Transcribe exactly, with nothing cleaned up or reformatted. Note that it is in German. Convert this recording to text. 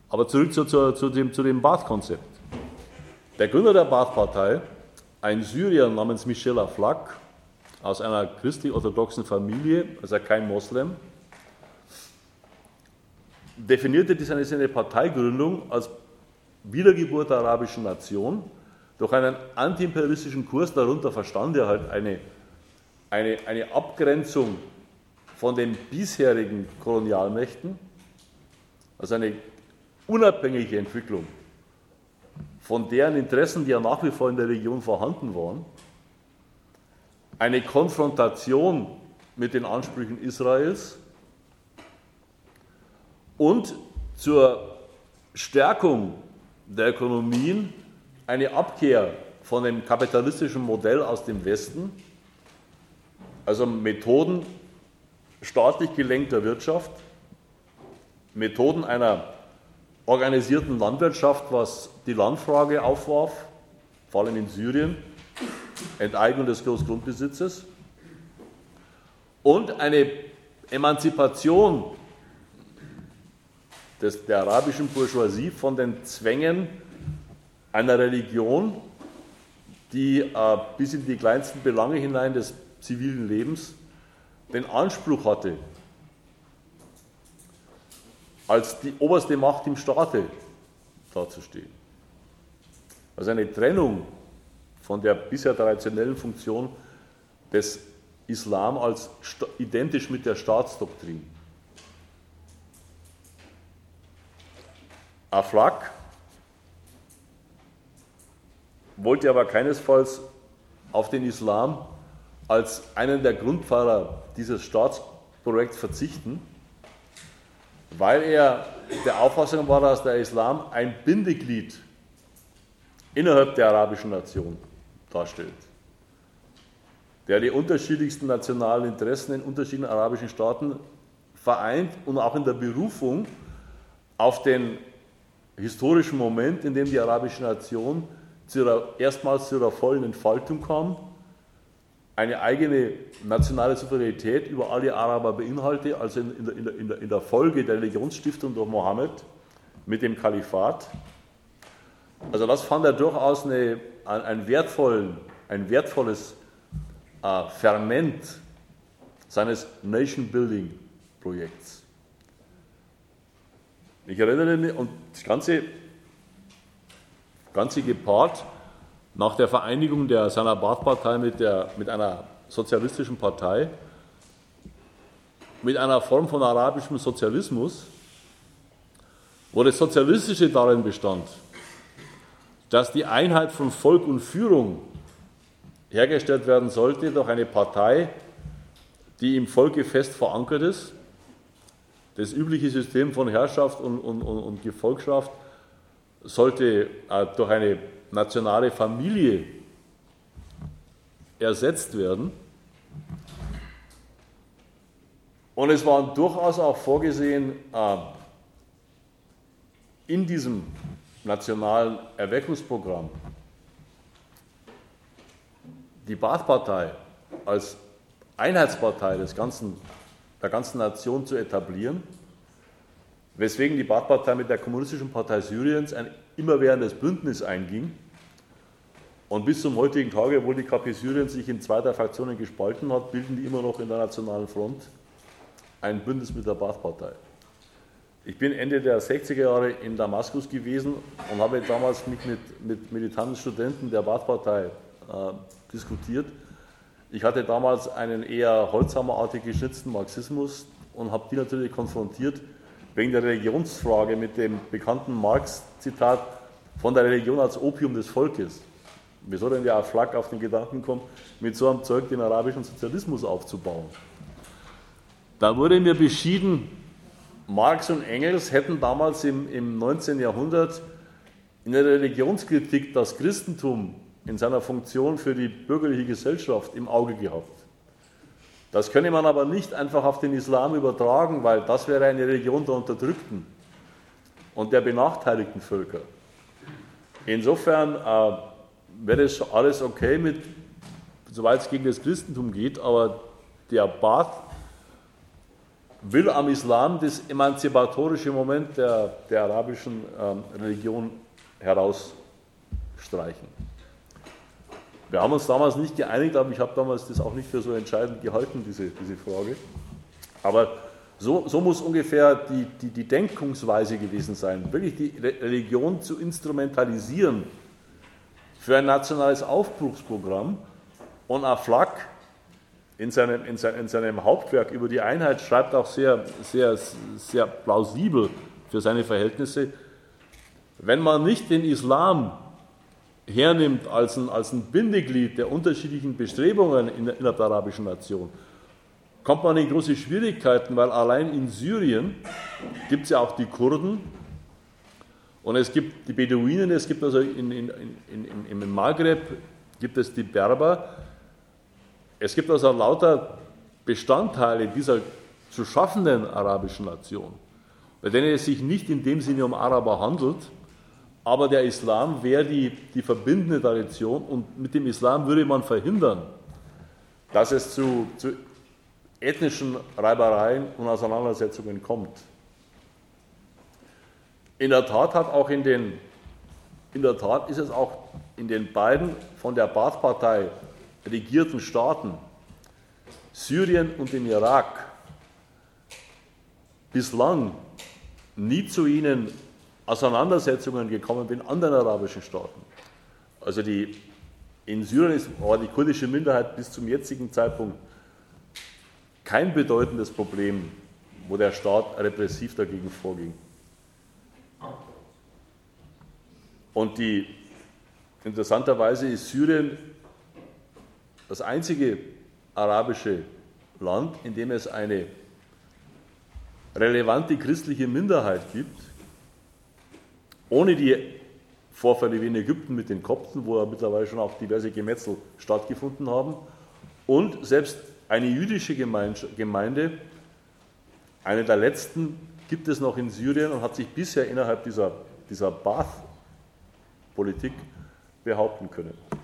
Aber zurück zu, zu, zu dem, zu dem Baath-Konzept. Der Gründer der Baath-Partei, ein Syrier namens Michel Aflaq, aus einer christlich-orthodoxen Familie, also kein Moslem, definierte seine, seine Parteigründung als Wiedergeburt der arabischen Nation durch einen antiimperialistischen Kurs. Darunter verstand er halt eine, eine, eine Abgrenzung von den bisherigen Kolonialmächten, also eine unabhängige Entwicklung von deren Interessen, die ja nach wie vor in der Region vorhanden waren, eine Konfrontation mit den Ansprüchen Israels und zur Stärkung der Ökonomien eine Abkehr von dem kapitalistischen Modell aus dem Westen, also Methoden staatlich gelenkter Wirtschaft, Methoden einer organisierten Landwirtschaft, was die Landfrage aufwarf, vor allem in Syrien, Enteignung des Großgrundbesitzes, und eine Emanzipation des, der arabischen Bourgeoisie von den Zwängen einer Religion, die äh, bis in die kleinsten Belange hinein des zivilen Lebens den Anspruch hatte, als die oberste Macht im Staate dazustehen. Also eine Trennung von der bisher traditionellen Funktion des Islam als identisch mit der Staatsdoktrin. Aflaq wollte aber keinesfalls auf den Islam als einen der Grundpfeiler dieses Staatsprojekts verzichten, weil er der Auffassung war, dass der Islam ein Bindeglied innerhalb der arabischen Nation darstellt, der die unterschiedlichsten nationalen Interessen in unterschiedlichen arabischen Staaten vereint und auch in der Berufung auf den historischen Moment, in dem die arabische Nation zu ihrer, erstmals zu ihrer vollen Entfaltung kam, eine eigene nationale Souveränität über alle Araber beinhaltet, also in, in, der, in, der, in der Folge der Religionsstiftung durch Mohammed mit dem Kalifat. Also das fand er durchaus eine, ein, ein, wertvollen, ein wertvolles äh, Ferment seines Nation-Building-Projekts. Ich erinnere mich, und das Ganze, Ganze gepaart nach der Vereinigung der seiner Baath-Partei mit, der, mit einer sozialistischen Partei, mit einer Form von arabischem Sozialismus, wo das Sozialistische darin bestand, dass die Einheit von Volk und Führung hergestellt werden sollte durch eine Partei, die im Volke fest verankert ist. Das übliche System von Herrschaft und, und, und Gefolgschaft sollte äh, durch eine nationale Familie ersetzt werden. Und es war durchaus auch vorgesehen, äh, in diesem nationalen Erweckungsprogramm die Baath-Partei als Einheitspartei des ganzen, der ganzen Nation zu etablieren, weswegen die Baath-Partei mit der Kommunistischen Partei Syriens ein immerwährendes Bündnis einging und bis zum heutigen Tage, obwohl die K P Syrien sich in zwei der Fraktionen gespalten hat, bilden die immer noch in der Nationalen Front ein Bündnis mit der Baath-Partei. Ich bin Ende der sechziger Jahre in Damaskus gewesen und habe damals mich mit, mit militanten Studenten der Baath-Partei äh, diskutiert. Ich hatte damals einen eher holzhammerartig geschnitzten Marxismus und habe die natürlich konfrontiert wegen der Religionsfrage mit dem bekannten Marx-Zitat von der Religion als Opium des Volkes. Wieso denn der Aflaq auf den Gedanken kommt, mit so einem Zeug den arabischen Sozialismus aufzubauen? Da wurde mir beschieden, Marx und Engels hätten damals im, im neunzehnten Jahrhundert in der Religionskritik das Christentum in seiner Funktion für die bürgerliche Gesellschaft im Auge gehabt. Das könne man aber nicht einfach auf den Islam übertragen, weil das wäre eine Religion der Unterdrückten und der benachteiligten Völker. Insofern äh, wäre es alles okay, mit, soweit es gegen das Christentum geht, aber der Baath will am Islam das emanzipatorische Moment der, der arabischen ähm, Religion herausstreichen. Wir haben uns damals nicht geeinigt, aber ich habe damals das auch nicht für so entscheidend gehalten, diese, diese Frage. Aber so, so muss ungefähr die, die, die Denkungsweise gewesen sein, wirklich die Religion zu instrumentalisieren für ein nationales Aufbruchsprogramm. Und Aflaq in seinem, in, seinem, in seinem Hauptwerk über die Einheit schreibt auch sehr, sehr, sehr plausibel für seine Verhältnisse, wenn man nicht den Islam hernimmt als ein, als ein Bindeglied der unterschiedlichen Bestrebungen in der, innerhalb der arabischen Nation, kommt man in große Schwierigkeiten, weil allein in Syrien gibt es ja auch die Kurden und es gibt die Beduinen, es gibt also in, in, in, in, im Maghreb gibt es die Berber, es gibt also lauter Bestandteile dieser zu schaffenden arabischen Nation, bei denen es sich nicht in dem Sinne um Araber handelt, aber der Islam wäre die, die verbindende Tradition und mit dem Islam würde man verhindern, dass es zu, zu ethnischen Reibereien und Auseinandersetzungen kommt. In der Tat hat auch in den, in der Tat ist es auch in den beiden von der Baath-Partei regierten Staaten, Syrien und dem Irak, bislang nie zu ihnen Auseinandersetzungen gekommen wie in anderen arabischen Staaten. Also die, in Syrien ist, war die kurdische Minderheit bis zum jetzigen Zeitpunkt kein bedeutendes Problem, wo der Staat repressiv dagegen vorging. Und die, interessanterweise ist Syrien das einzige arabische Land, in dem es eine relevante christliche Minderheit gibt, ohne die Vorfälle wie in Ägypten mit den Kopten, wo ja mittlerweile schon auch diverse Gemetzel stattgefunden haben, und selbst eine jüdische Gemeinde, eine der letzten, gibt es noch in Syrien und hat sich bisher innerhalb dieser, dieser Baath-Politik behaupten können.